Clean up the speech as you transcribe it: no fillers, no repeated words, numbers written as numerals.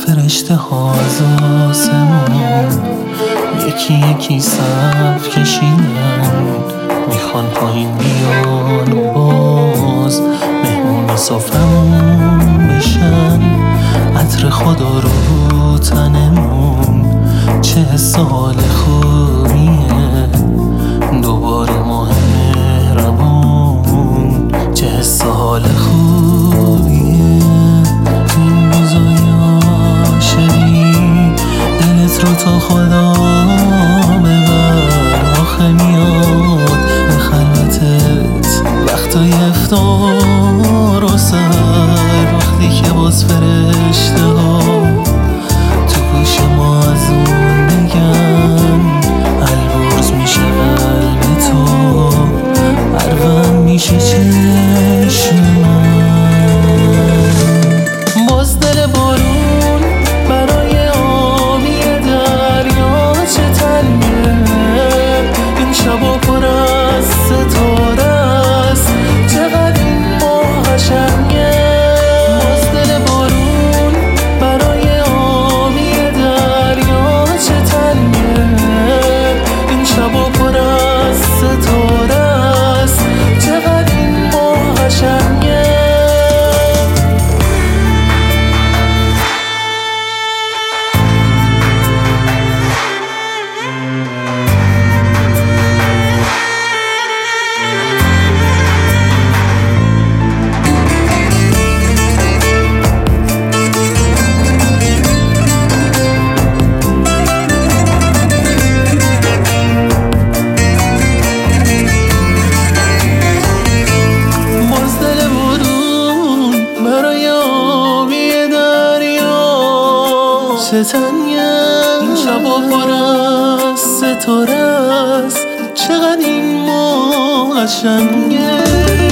فرشته ها از آسمون یکی یکی صف کشیدن، میخوان پایین بیان و باز مهمون سفرمون بشن. عطر خدا رو تنمون چه حس حال خوبیه، دوباره ماه مهربون چه حس حال خوبیه. این روزای عاشقی دلت رو تا خدا ببر، آخه میاد به خلوتت وقتای افطار و سر، وقتی که باز فرشته ها تو گوش ما از اون بگن البرز میشه قلب تو، هرون میشه چشم من. باز دل بارون برای آبی دریا چه تنگه، این شبا پر از ستاره است، چقدر این ماه قشنگه. باز دل بارون برای آبی دریا چه تنگه، این شبا پر از ستاره است، چقدر این ماه قشنگه. چه تنگه این شبا پر از ستاره است، چقدر این ماه قشنگه.